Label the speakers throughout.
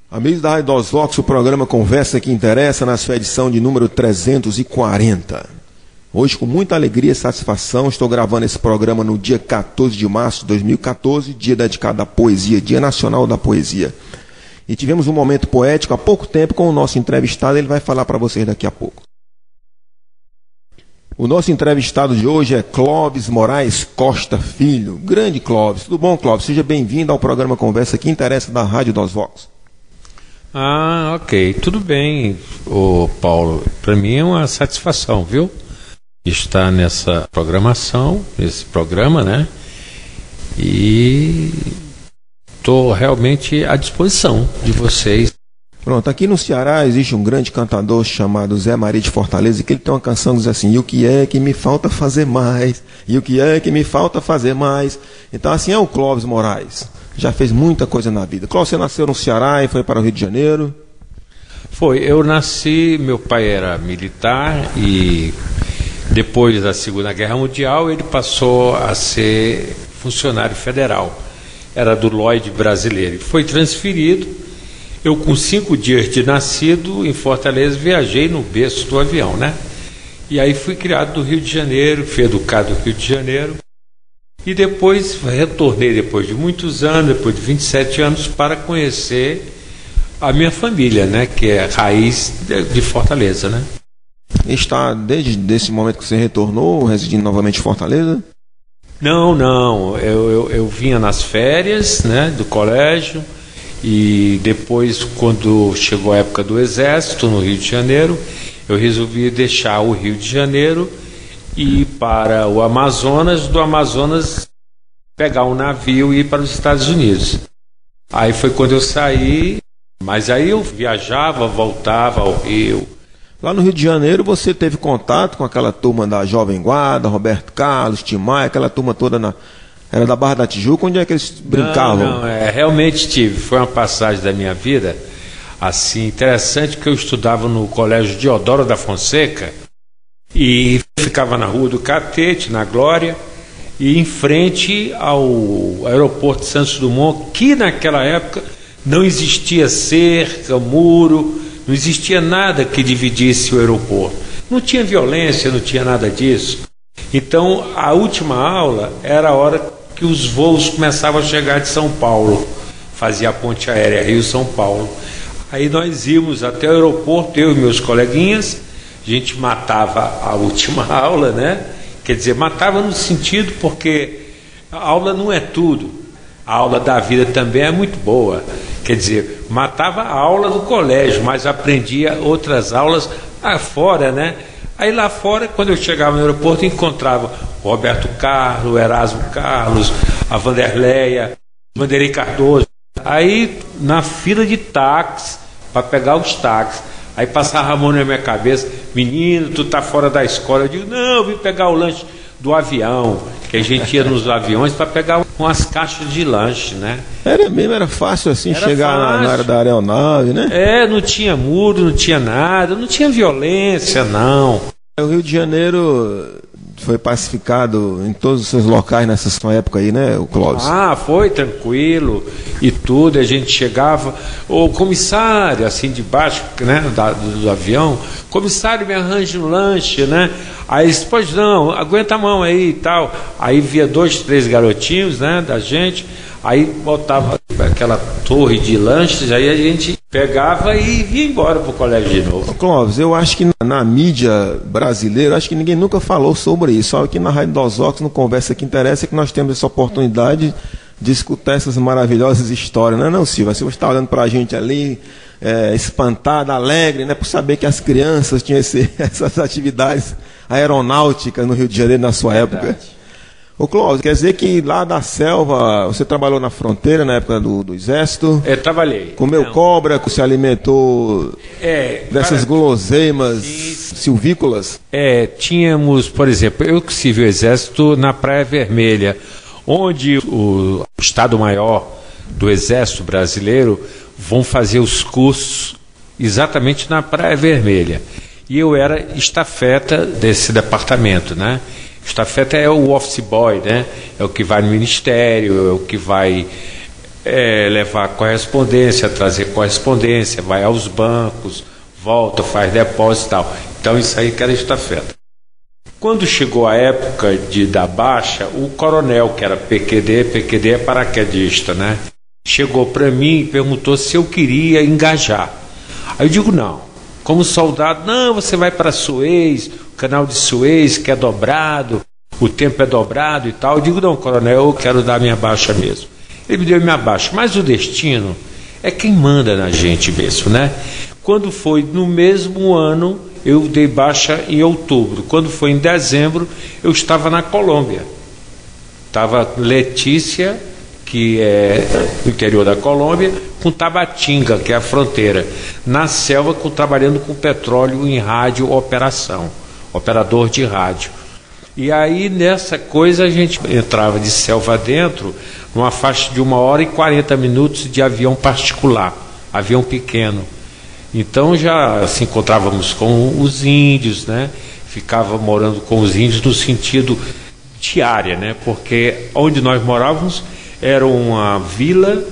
Speaker 1: Amigos da Rádio dos Vox, o programa Conversa que Interessa, na sua edição de número 340. Hoje, com muita alegria e satisfação, estou gravando esse programa no dia 14 de março de 2014, dia dedicado à poesia, Dia Nacional da Poesia. E tivemos um momento poético há pouco tempo com o nosso entrevistado, ele vai falar para vocês daqui a pouco. O nosso entrevistado de hoje é Clóvis Moraes Costa Filho. Grande Clóvis. Tudo bom, Clóvis? Seja bem-vindo ao programa Conversa que Interessa da Rádio dos Vox.
Speaker 2: Ok. Tudo bem, Paulo. Para mim é uma satisfação, viu? Estar nessa programação, nesse programa, né? E estou realmente à disposição de vocês.
Speaker 1: Pronto, aqui no Ceará existe um grande cantador chamado Zé Maria de Fortaleza, que ele tem uma canção que diz assim: e o que é que me falta fazer mais? E o que é que me falta fazer mais? Então assim é o Clóvis Moraes. Já fez muita coisa na vida. Clóvis, você nasceu no Ceará e foi para o Rio de Janeiro?
Speaker 2: Eu nasci, meu pai era militar e depois da Segunda Guerra Mundial ele passou a ser funcionário federal. Era do Lloyd brasileiro. Foi transferido. Eu, com 5 dias de nascido, em Fortaleza, viajei no berço do avião, né? E aí fui criado no Rio de Janeiro, fui educado no Rio de Janeiro. E depois retornei, depois de muitos anos, depois de 27 anos, para conhecer a minha família, né? Que é a raiz de Fortaleza, né?
Speaker 1: Está, desde esse momento que você retornou, residindo novamente em Fortaleza?
Speaker 2: Não. Eu vinha nas férias, né, do colégio. E depois, quando chegou a época do Exército no Rio de Janeiro, eu resolvi deixar o Rio de Janeiro e ir para o Amazonas, do Amazonas pegar um navio e ir para os Estados Unidos. Aí foi quando eu saí, mas aí eu viajava, voltava ao Rio.
Speaker 1: Lá no Rio de Janeiro você teve contato com aquela turma da Jovem Guarda, Roberto Carlos, Tim Maia, aquela turma toda era da Barra da Tijuca? Onde é que eles brincavam?
Speaker 2: Realmente tive. Foi uma passagem da minha vida assim interessante, que eu estudava no Colégio Deodoro da Fonseca e ficava na Rua do Catete, na Glória, e em frente ao aeroporto de Santos Dumont, que naquela época não existia cerca, muro, não existia nada que dividisse o aeroporto. Não tinha violência, não tinha nada disso. Então, a última aula era a hora que os voos começavam a chegar de São Paulo. Fazia a ponte aérea Rio-São Paulo. Aí nós íamos até o aeroporto, eu e meus coleguinhas, a gente matava a última aula, né? Quer dizer, matava no sentido porque a aula não é tudo. A aula da vida também é muito boa. Quer dizer, matava a aula do colégio, mas aprendia outras aulas fora, né? Aí lá fora, quando eu chegava no aeroporto, encontrava o Roberto Carlos, o Erasmo Carlos, a Vanderleia, Vanderlei Cardoso. Aí, na fila de táxi, para pegar os táxis, aí passava a mão na minha cabeça: menino, tu tá fora da escola. Eu digo: não, eu vim pegar o lanche do avião, que a gente ia nos aviões para pegar umas caixas de lanche, né?
Speaker 1: Era fácil assim, chegar na área da aeronave, né?
Speaker 2: Não tinha muro, não tinha nada, não tinha violência, não.
Speaker 1: O Rio de Janeiro foi pacificado em todos os seus locais nessa sua época aí, né, o Clóvis?
Speaker 2: Foi tranquilo e tudo. A gente chegava, o comissário, assim, debaixo, né, do avião: comissário, me arranja um lanche, né? Aí eles: pois não, aguenta a mão aí e tal. Aí via 2, 3 garotinhos, né, da gente. Aí botava aquela torre de lanches, aí a gente pegava e ia embora pro colégio de novo.
Speaker 1: Clóvis, eu acho que na mídia brasileira, acho que ninguém nunca falou sobre isso. Só aqui na Rádio dos Vox, no Conversa que Interessa, é que nós temos essa oportunidade de escutar essas maravilhosas histórias. Não, Silva? Você está olhando para a gente ali, espantada, alegre, né, por saber que as crianças tinham essas atividades aeronáuticas no Rio de Janeiro na sua época. Ô Clóvis, quer dizer que lá da selva, você trabalhou na fronteira na época do Exército?
Speaker 2: Trabalhei.
Speaker 1: Comeu cobra, se alimentou dessas guloseimas silvícolas?
Speaker 2: Tínhamos, por exemplo, eu que servi o Exército na Praia Vermelha, onde o Estado-Maior do Exército Brasileiro vão fazer os cursos exatamente na Praia Vermelha. E eu era estafeta desse departamento, né? Estafeta é o office boy, né? É o que vai no ministério, é o que vai levar correspondência, trazer correspondência, vai aos bancos, volta, faz depósito e tal. Então isso aí que era estafeta. Quando chegou a época de dar baixa, o coronel, que era PQD é paraquedista, né? Chegou para mim e perguntou se eu queria engajar. Aí eu digo não. Como soldado, não, você vai para Suez, o canal de Suez que é dobrado, o tempo é dobrado e tal. Eu digo não, coronel, eu quero dar minha baixa mesmo. Ele me deu minha baixa, mas o destino é quem manda na gente mesmo, né? Quando foi no mesmo ano, eu dei baixa em outubro. Quando foi em dezembro, eu estava na Colômbia. Estava Letícia, que é no interior da Colômbia, com Tabatinga, que é a fronteira, na selva, trabalhando com petróleo em rádio operação, operador de rádio. E aí nessa coisa a gente entrava de selva dentro, numa faixa de 1h40 de avião particular, avião pequeno. Então já se encontrávamos com os índios, né? Ficava morando com os índios no sentido diária, né? Porque onde nós morávamos era uma vila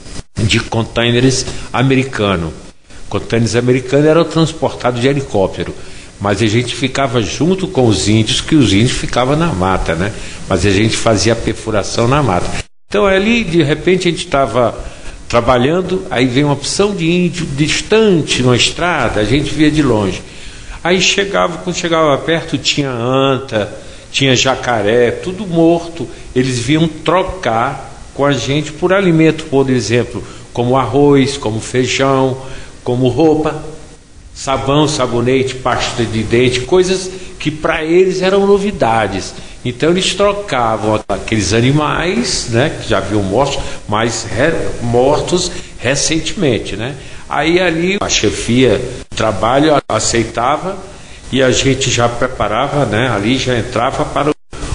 Speaker 2: de containers americanos. Containers americanos eram transportados de helicóptero, mas a gente ficava junto com os índios, que os índios ficavam na mata, né? Mas a gente fazia a perfuração na mata. Então ali, de repente, a gente estava trabalhando, aí vem uma opção de índio distante na estrada, a gente via de longe. Aí quando chegava perto, tinha anta, tinha jacaré, tudo morto. Eles vinham trocar com a gente por alimento, por exemplo, como arroz, como feijão, como roupa, sabão, sabonete, pasta de dente, coisas que para eles eram novidades. Então eles trocavam aqueles animais, né, que já haviam mortos, mas mortos recentemente, né? Aí ali a chefia do trabalho aceitava e a gente já preparava, né? Ali já entrava para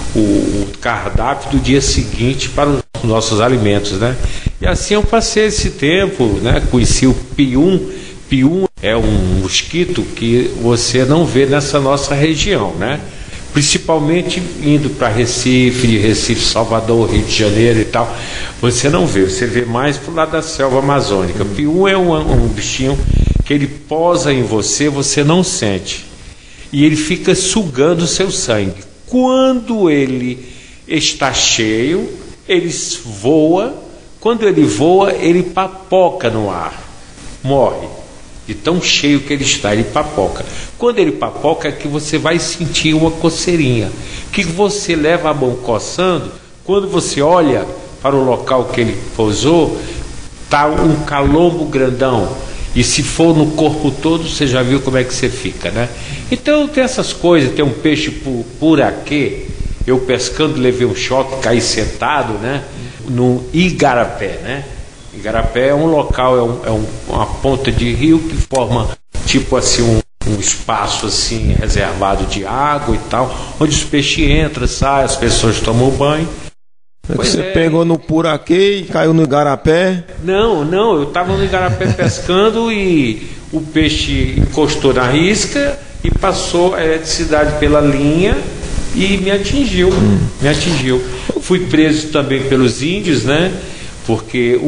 Speaker 2: o cardápio do dia seguinte para os nossos alimentos, né? E assim eu passei esse tempo, né? Conheci o pium. Pium é um mosquito que você não vê nessa nossa região, né? Principalmente indo para Recife, de Recife, Salvador, Rio de Janeiro e tal, você não vê, você vê mais pro lado da selva amazônica. Pium é um bichinho que ele posa em você, você não sente, e ele fica sugando o seu sangue. Quando ele está cheio, ele voa. Quando ele voa, ele papoca no ar, morre. De tão cheio que ele está, ele papoca. Quando ele papoca é que você vai sentir uma coceirinha, que você leva a mão coçando. Quando você olha para o local que ele pousou, está um calombo grandão. E se for no corpo todo, você já viu como é que você fica, né? Então tem essas coisas, tem um peixe por aqui. Eu pescando levei um choque, caí sentado, né? No Igarapé, né? Igarapé é um local, uma ponta de rio que forma tipo assim um espaço assim reservado de água e tal, onde os peixes entram, saem, as pessoas tomam banho.
Speaker 1: Você pegou no Puraquê e caiu no Igarapé?
Speaker 2: Não, eu estava no Igarapé pescando e o peixe encostou na risca e passou a eletricidade pela linha e me atingiu. Fui preso também pelos índios, né? Porque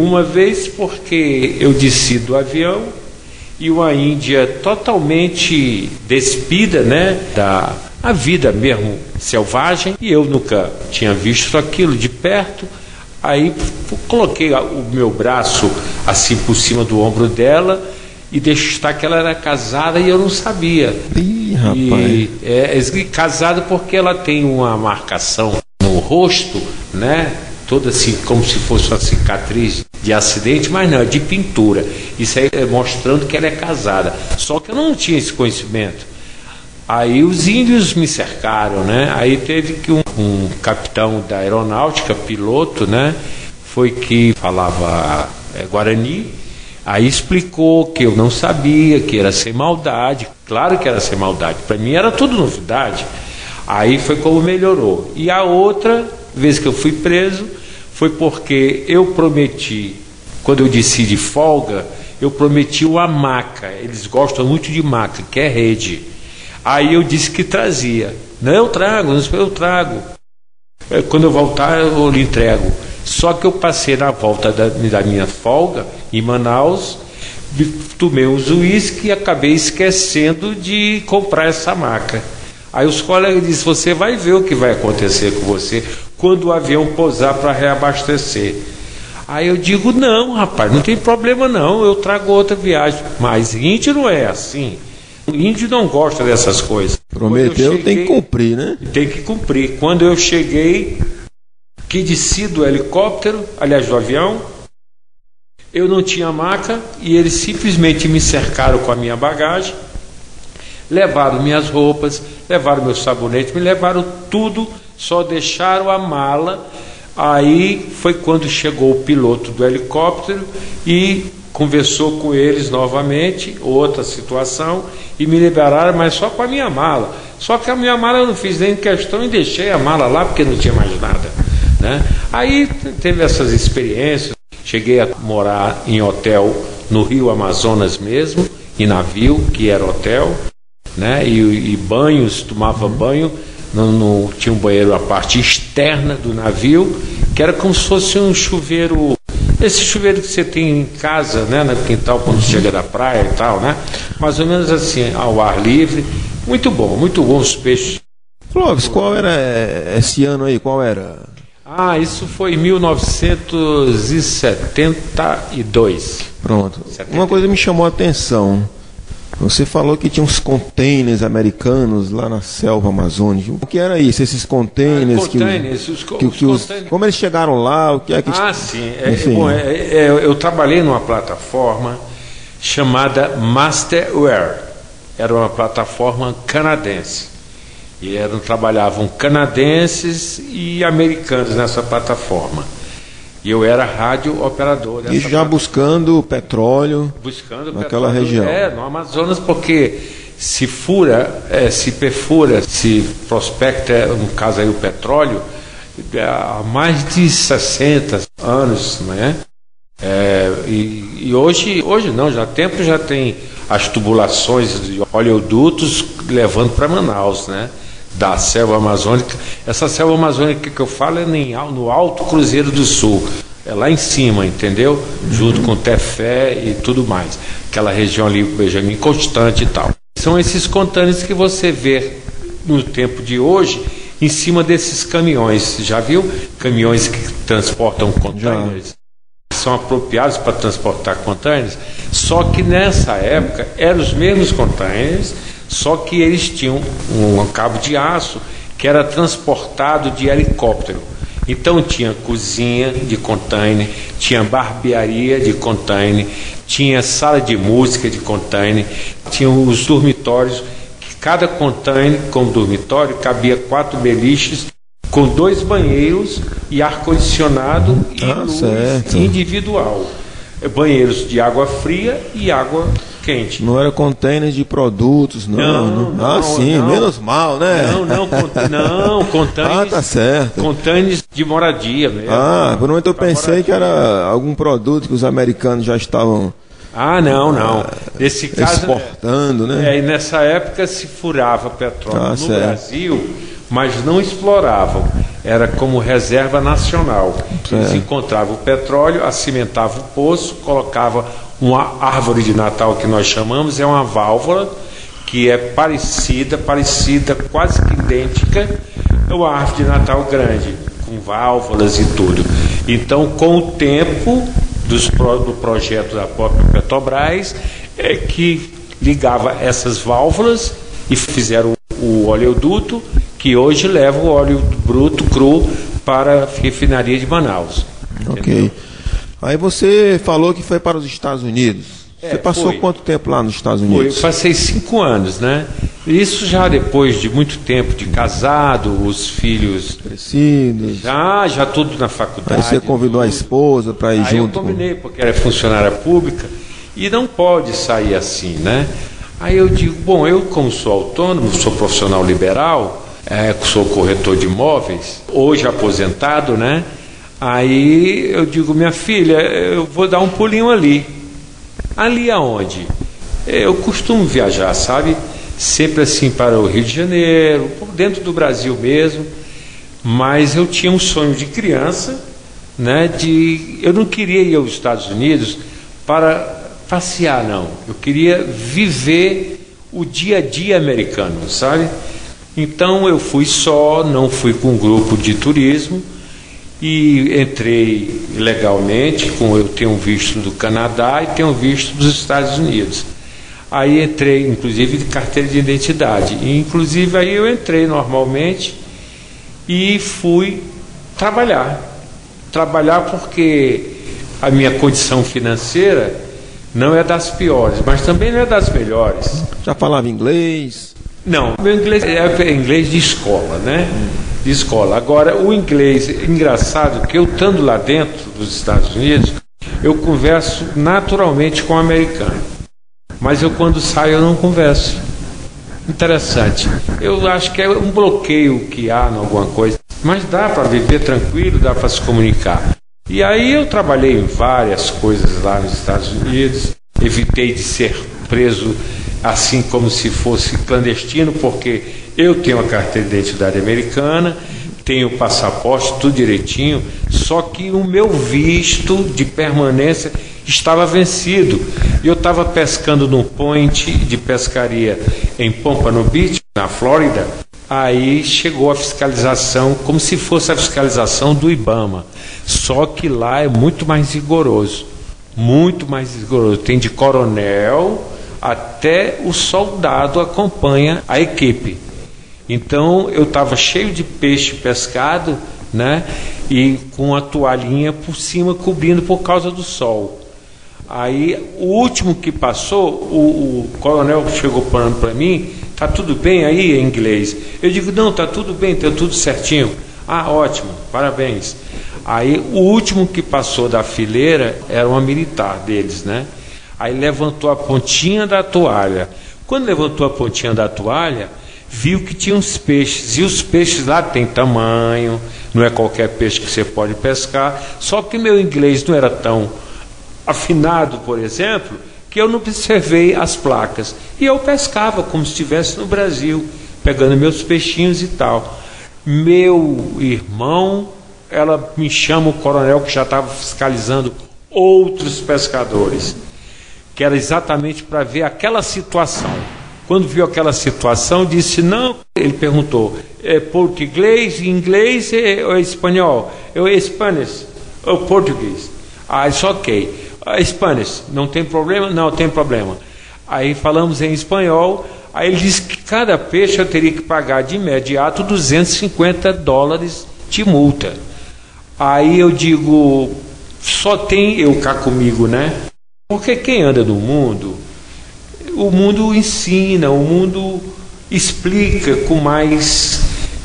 Speaker 2: eu desci do avião e uma índia totalmente despida, né, da vida mesmo selvagem, e eu nunca tinha visto aquilo de perto. Aí coloquei o meu braço assim por cima do ombro dela e deixei estar que ela era casada e eu não sabia.
Speaker 1: Ih, rapaz.
Speaker 2: É casada porque ela tem uma marcação no rosto, né? Toda assim, como se fosse uma cicatriz de acidente, mas não, é de pintura. Isso aí é mostrando que ela é casada. Só que eu não tinha esse conhecimento. Aí os índios me cercaram, né? Aí teve que um capitão da aeronáutica, piloto, né? Foi que falava Guarani. Aí explicou que eu não sabia, que era sem maldade. Claro que era sem maldade. Para mim era tudo novidade. Aí foi como melhorou. E a outra vez que eu fui preso foi porque eu prometi, quando eu desci de folga, eu prometi uma maca. Eles gostam muito de maca, que é rede. Aí eu disse que trazia. Não, eu trago. Quando eu voltar eu lhe entrego. Só que eu passei na volta da minha folga em Manaus, tomei uns uísque e acabei esquecendo de comprar essa maca. Aí os colegas disseram, você vai ver o que vai acontecer com você quando o avião pousar para reabastecer. Aí eu digo, não, rapaz, não tem problema não, eu trago outra viagem. Mas índio não é assim. O índio não gosta dessas coisas.
Speaker 1: Prometeu, tem que cumprir, né?
Speaker 2: Tem que cumprir. Quando eu cheguei, que desci do helicóptero, aliás, do avião, eu não tinha maca e eles simplesmente me cercaram com a minha bagagem, levaram minhas roupas, levaram meu sabonete, me levaram tudo, só deixaram a mala. Aí foi quando chegou o piloto do helicóptero e conversou com eles novamente, outra situação, e me liberaram, mas só com a minha mala. Só que a minha mala eu não fiz nem questão e deixei a mala lá porque não tinha mais nada, né? Aí teve essas experiências, cheguei a morar em hotel no Rio Amazonas mesmo, em navio, que era hotel, né? E banhos, tomava banho, tinha um banheiro, a parte externa do navio, que era como se fosse um chuveiro, esse chuveiro que você tem em casa, né, no quintal quando chega da praia e tal, né? Mais ou menos assim, ao ar livre. Muito bom os peixes.
Speaker 1: Clóvis, qual era esse ano aí? Qual era?
Speaker 2: Ah, isso foi em 1972.
Speaker 1: Pronto. Uma coisa me chamou a atenção. Você falou que tinha uns containers americanos lá na selva amazônica. O que era isso? Esses containers? Como eles chegaram lá? O que é que...
Speaker 2: sim. Eu trabalhei numa plataforma chamada Masterware. Era uma plataforma canadense. E trabalhavam canadenses e americanos nessa plataforma. E eu era rádio operador dessa
Speaker 1: já buscando petróleo naquela região.
Speaker 2: No Amazonas, porque se perfura, se prospecta, no caso aí o petróleo, há mais de 60 anos, né? E hoje não, já tem as tubulações de oleodutos levando para Manaus, né? Da selva amazônica. Essa selva amazônica que eu falo é no Alto Cruzeiro do Sul, é lá em cima, entendeu? Junto com Tefé e tudo mais, aquela região ali, Benjamin Constante e tal. São esses contêineres que você vê no tempo de hoje em cima desses caminhões. Já viu? Caminhões que transportam contêineres, são apropriados para transportar contêineres, só que nessa época eram os mesmos contêineres, só que eles tinham um cabo de aço que era transportado de helicóptero. Então tinha cozinha de container, tinha barbearia de container, tinha sala de música de container, tinha os dormitórios, que cada container como dormitório cabia 4 beliches com 2 banheiros e ar-condicionado e luz individual. Banheiros de água fria e água quente.
Speaker 1: Não era container de produtos, não. Menos mal, né?
Speaker 2: Não, containers.
Speaker 1: Tá certo.
Speaker 2: Containers de moradia mesmo.
Speaker 1: Por um momento eu pensei que era algum produto que os americanos já estavam
Speaker 2: não. Nesse caso,
Speaker 1: exportando, né?
Speaker 2: E nessa época se furava petróleo no Brasil, mas não exploravam. Era como reserva nacional. Eles encontravam o petróleo, acimentavam o poço, colocavam uma árvore de Natal que nós chamamos, é uma válvula que é parecida, quase que idêntica, é uma árvore de Natal grande, com válvulas e tudo. Então, com o tempo do projeto da própria Petrobras, é que ligava essas válvulas e fizeram o oleoduto, que hoje leva o óleo bruto cru para a refinaria de Manaus.
Speaker 1: Ok. Aí você falou que foi para os Estados Unidos. Você passou quanto tempo lá nos Estados Unidos?
Speaker 2: Eu passei 5 anos, né? Isso já depois de muito tempo de casado, os filhos
Speaker 1: crescidos.
Speaker 2: Já tudo na faculdade.
Speaker 1: Aí você convidou a esposa para ir junto?
Speaker 2: Eu combinei, porque era funcionária pública e não pode sair assim, né? Aí eu digo, bom, eu como sou autônomo, sou profissional liberal, sou corretor de imóveis, hoje aposentado, né? Aí eu digo, minha filha, eu vou dar um pulinho ali. Ali aonde? Eu costumo viajar, sabe? Sempre assim para o Rio de Janeiro, dentro do Brasil mesmo. Mas eu tinha um sonho de criança, né, eu não queria ir aos Estados Unidos para passear, não. Eu queria viver o dia a dia americano, sabe? Então eu fui só, não fui com um grupo de turismo, e entrei legalmente, eu tenho um visto do Canadá e tenho um visto dos Estados Unidos. Aí entrei, inclusive, de carteira de identidade. E, inclusive, aí eu entrei normalmente e fui trabalhar. Trabalhar porque a minha condição financeira não é das piores, mas também não é das melhores.
Speaker 1: Já falava inglês?
Speaker 2: Não, meu inglês é inglês de escola, né? De escola. Agora, o inglês, engraçado, que eu estando lá dentro dos Estados Unidos, eu converso naturalmente com o americano. Mas eu, quando saio, eu não converso. Interessante. Eu acho que é um bloqueio que há em alguma coisa. Mas dá para viver tranquilo, dá para se comunicar. E aí eu trabalhei em várias coisas lá nos Estados Unidos. Evitei de ser preso assim como se fosse clandestino, porque eu tenho a carteira de identidade americana, tenho o passaporte, tudo direitinho, só que o meu visto de permanência estava vencido. Eu estava pescando num point de pescaria em Pompano Beach, na Flórida. Aí chegou a fiscalização, como se fosse a fiscalização do IBAMA, só que lá é muito mais rigoroso, muito mais rigoroso. Tem de coronel até o soldado acompanha a equipe. Então eu estava cheio de peixe pescado, né? E com a toalhinha por cima cobrindo por causa do sol. Aí o último que passou, o coronel chegou falando para mim: tá tudo bem aí em inglês? Eu digo: não, tá tudo bem, tá tudo certinho. Ah, ótimo, parabéns. Aí o último que passou da fileira era uma militar deles, né? Aí levantou a pontinha da toalha. Quando levantou a pontinha da toalha, viu que tinha uns peixes. E os peixes lá têm tamanho, não é qualquer peixe que você pode pescar. Só que meu inglês não era tão afinado, por exemplo, que eu não observei as placas. E eu pescava como se estivesse no Brasil, pegando meus peixinhos e tal. Meu irmão, ela me chama, o coronel que já estava fiscalizando outros pescadores, que era exatamente para ver aquela situação. Quando viu aquela situação, disse: não, ele perguntou: é português, inglês ou espanhol? Eu, Spanish, ou português? Ah, isso ok. Spanish, não tem problema? Não, tem problema. Aí falamos em espanhol. Aí ele disse que cada peixe eu teria que pagar de imediato $250 de multa. Aí eu digo: só tem eu cá comigo, né? Porque quem anda no mundo, o mundo ensina, o mundo explica com mais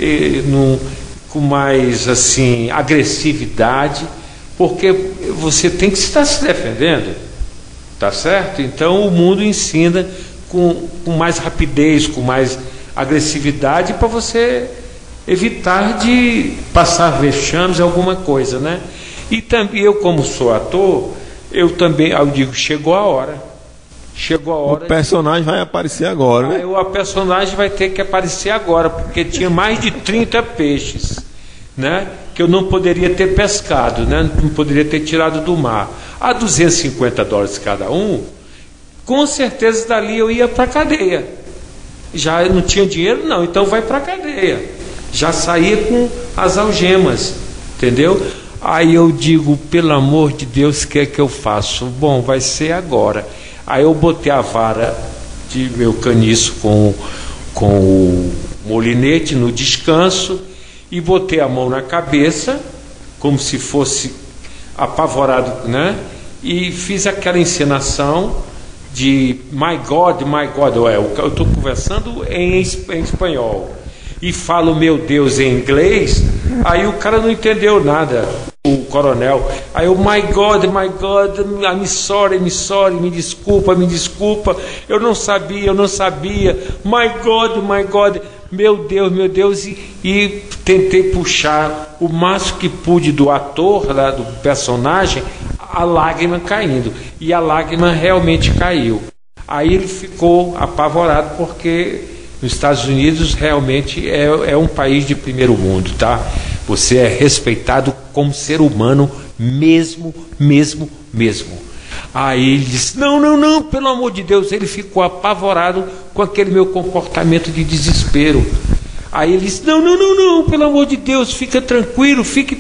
Speaker 2: assim, agressividade, porque você tem que estar se defendendo, tá certo? Então o mundo ensina com mais rapidez, com mais agressividade, para você evitar de passar vexames, alguma coisa, né? E também eu, como sou ator, eu digo: chegou a hora. Chegou a hora.
Speaker 1: O personagem vai aparecer agora, né?
Speaker 2: O personagem vai ter que aparecer agora, porque tinha mais de 30 peixes, né? Que eu não poderia ter pescado, né? Não poderia ter tirado do mar. A $250 cada um, com certeza dali eu ia para a cadeia. Já não tinha dinheiro, não, então vai para a cadeia. Já saía com as algemas, entendeu? Aí eu digo: pelo amor de Deus, o que é que eu faço? Bom, vai ser agora. Aí eu botei a vara de meu caniço com o molinete no descanso e botei a mão na cabeça, como se fosse apavorado, né? E fiz aquela encenação de my God, eu estou conversando em espanhol e falo meu Deus em inglês. Aí o cara não entendeu nada, o coronel. Aí eu: my God, I'm sorry, me desculpa, eu não sabia, my God, meu Deus, e tentei puxar o máximo que pude do ator, lá, do personagem, a lágrima caindo, e a lágrima realmente caiu. Aí ele ficou apavorado, porque nos Estados Unidos realmente é um país de primeiro mundo, tá? Você é respeitado como ser humano mesmo. Aí ele disse, não, pelo amor de Deus. Ele ficou apavorado com aquele meu comportamento de desespero. Aí ele disse, não, pelo amor de Deus, fique tranquilo.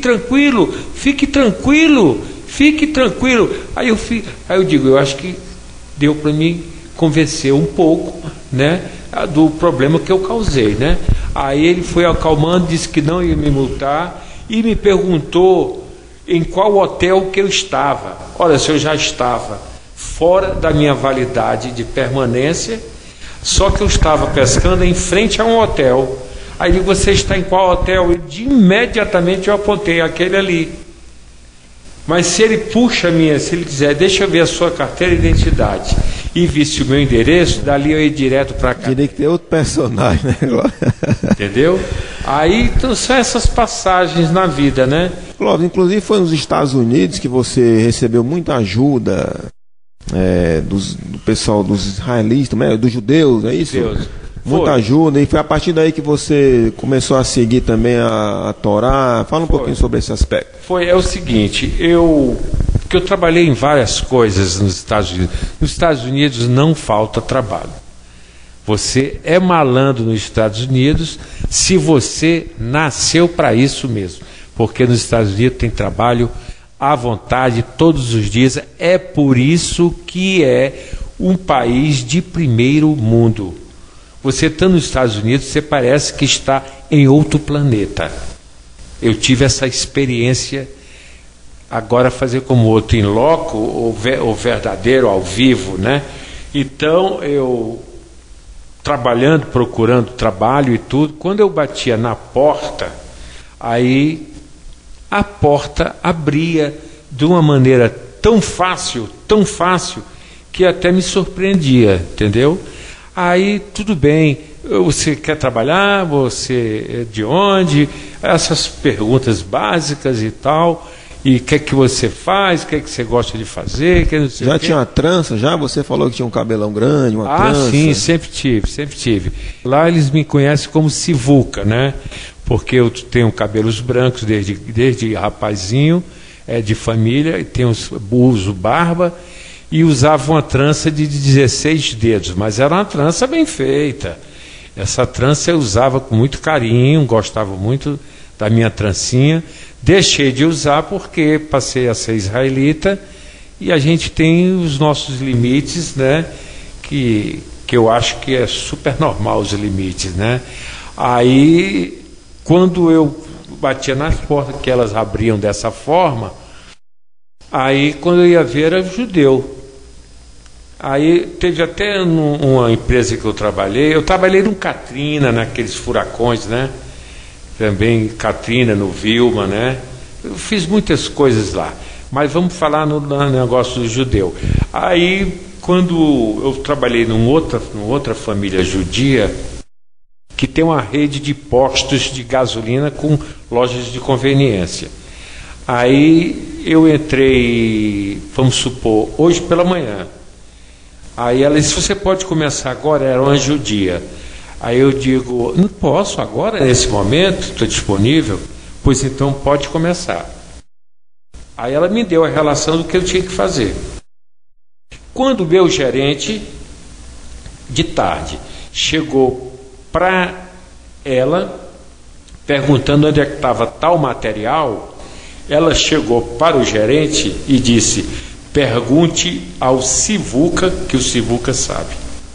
Speaker 2: Aí eu digo, eu acho que deu para mim convencer um pouco, né, do problema que eu causei, né? Aí ele foi acalmando, disse que não ia me multar e me perguntou em qual hotel que eu estava. Olha, se eu já estava fora da minha validade de permanência, só que eu estava pescando em frente a um hotel. Aí ele disse, você está em qual hotel? E de imediatamente eu apontei aquele ali. Mas se ele se ele quiser, deixa eu ver a sua carteira de identidade, e visse o meu endereço, dali eu ia direto para cá.
Speaker 1: Teria que ter outro personagem, né?
Speaker 2: Entendeu? Aí então, são essas passagens na vida, né?
Speaker 1: Clóvis, inclusive foi nos Estados Unidos que você recebeu muita ajuda do pessoal, dos israelitas, dos judeus, é isso?
Speaker 2: Deus.
Speaker 1: Muita ajuda, e foi a partir daí que você começou a seguir também a Torá. Fala um pouquinho sobre esse aspecto.
Speaker 2: É o seguinte, eu trabalhei em várias coisas nos Estados Unidos. Nos Estados Unidos não falta trabalho. Você é malandro nos Estados Unidos se você nasceu para isso mesmo. Porque nos Estados Unidos tem trabalho à vontade todos os dias. É por isso que é um país de primeiro mundo. Você está nos Estados Unidos, você parece que está em outro planeta. Eu tive essa experiência, agora fazer como outro, in loco, o verdadeiro, ao vivo, né? Então, eu, trabalhando, procurando trabalho e tudo, quando eu batia na porta, aí a porta abria de uma maneira tão fácil, que até me surpreendia, entendeu? Aí, tudo bem, você quer trabalhar, você é de onde? Essas perguntas básicas e tal, e o que é que você faz, o que é que você gosta de fazer, que não sei
Speaker 1: já
Speaker 2: o quê.
Speaker 1: Tinha uma trança, já? Você falou que tinha um cabelão grande, uma trança.
Speaker 2: Sim, sempre tive. Lá eles me conhecem como Sivuca, né? Porque eu tenho cabelos brancos desde rapazinho, de família, uso barba, e usava uma trança de 16 dedos, mas era uma trança bem feita. Essa trança eu usava com muito carinho, gostava muito da minha trancinha. Deixei de usar porque passei a ser israelita e a gente tem os nossos limites, né? Que eu acho que é super normal os limites, né? Aí, quando eu batia nas portas, que elas abriam dessa forma, aí quando eu ia ver era judeu. Aí teve até uma empresa que eu trabalhei no Katrina, naqueles furacões, né? Também Katrina, no Vilma, né? Eu fiz muitas coisas lá, mas vamos falar no negócio do judeu. Aí, quando eu trabalhei numa outra família judia, que tem uma rede de postos de gasolina com lojas de conveniência. Aí eu entrei, vamos supor, hoje pela manhã. Aí ela disse, você pode começar agora? Era uma judia. Aí eu digo, não posso agora, nesse momento, estou disponível? Pois então pode começar. Aí ela me deu a relação do que eu tinha que fazer. Quando o meu gerente, de tarde, chegou para ela, perguntando onde é que estava tal material, ela chegou para o gerente e disse, pergunte ao Sivuca, que o Sivuca sabe.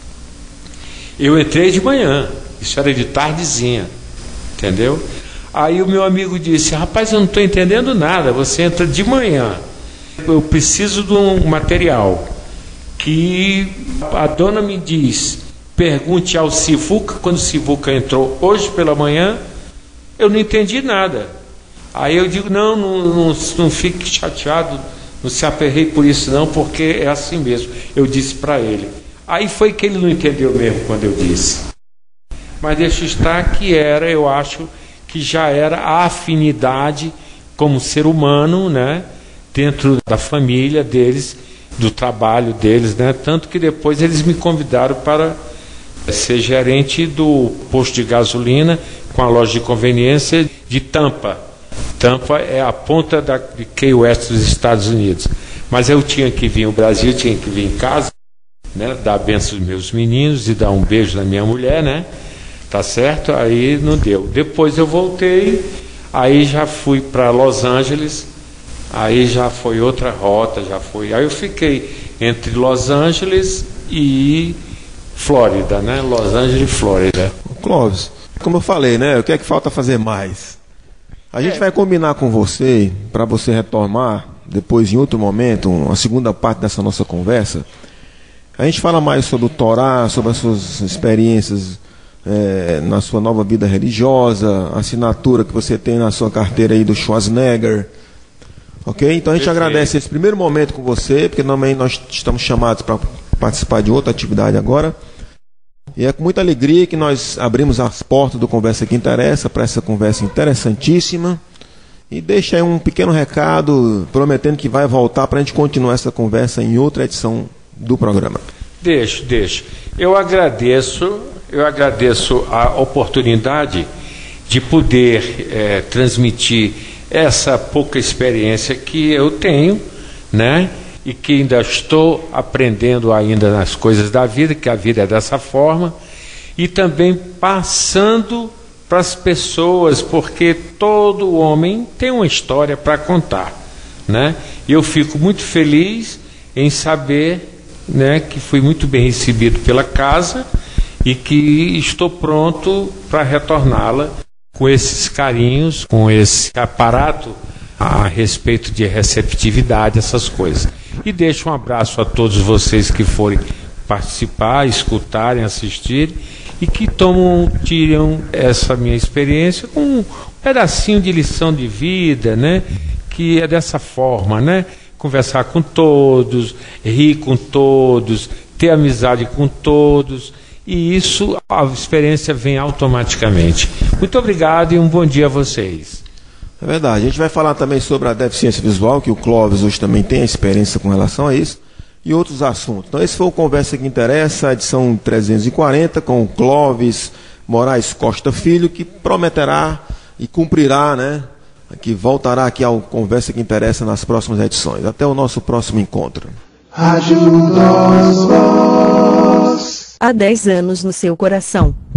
Speaker 2: Eu entrei de manhã, isso era de tardezinha, entendeu? Aí o meu amigo disse, rapaz, eu não estou entendendo nada, você entra de manhã, eu preciso de um material, que a dona me diz, pergunte ao Sivuca. Quando o Sivuca entrou hoje pela manhã, eu não entendi nada. Aí eu digo, não fique chateado, não se aperrei por isso não, porque é assim mesmo. Eu disse para ele. Aí foi que ele não entendeu mesmo quando eu disse. Mas deixa estar que eu acho que já era a afinidade como ser humano, né, dentro da família deles, do trabalho deles, né, tanto que depois eles me convidaram para ser gerente do posto de gasolina com a loja de conveniência de Tampa, Tampa é a ponta de Key West dos Estados Unidos. Mas eu tinha que vir ao Brasil, tinha que vir em casa, né, dar a benção aos meus meninos e dar um beijo na minha mulher, né? Tá certo? Aí não deu. Depois eu voltei, aí já fui para Los Angeles, aí já foi outra rota, aí eu fiquei entre Los Angeles e Flórida, né? Los Angeles e Flórida.
Speaker 1: Clóvis, como eu falei, né? O que é que falta fazer mais? A gente vai combinar com você, para você retomar, depois em outro momento, uma segunda parte dessa nossa conversa. A gente fala mais sobre o Torá, sobre as suas experiências na sua nova vida religiosa, a assinatura que você tem na sua carteira aí do Schwarzenegger. Ok? Então a gente agradece esse primeiro momento com você, porque também nós estamos chamados para participar de outra atividade agora. E é com muita alegria que nós abrimos as portas do Conversa que Interessa para essa conversa interessantíssima. E deixa aí um pequeno recado, prometendo que vai voltar para a gente continuar essa conversa em outra edição do programa.
Speaker 2: Deixo. Eu agradeço a oportunidade de poder transmitir essa pouca experiência que eu tenho, né? E que ainda estou aprendendo ainda nas coisas da vida, que a vida é dessa forma, e também passando para as pessoas, porque todo homem tem uma história para contar, né? E eu fico muito feliz em saber, né, que fui muito bem recebido pela casa e que estou pronto para retorná-la com esses carinhos, com esse aparato a respeito de receptividade, essas coisas. E deixo um abraço a todos vocês que forem participar, escutarem, assistirem e que tiram essa minha experiência com um pedacinho de lição de vida, né? Que é dessa forma, né? Conversar com todos, rir com todos, ter amizade com todos, e isso, a experiência vem automaticamente. Muito obrigado e um bom dia a vocês.
Speaker 1: É verdade, a gente vai falar também sobre a deficiência visual, que o Clóvis hoje também tem a experiência com relação a isso, e outros assuntos. Então esse foi o Conversa que Interessa, a edição 340, com o Clóvis Moraes Costa Filho, que prometerá e cumprirá, né, que voltará aqui ao Conversa que Interessa nas próximas edições. Até o nosso próximo encontro.
Speaker 3: Há 10 anos no seu coração.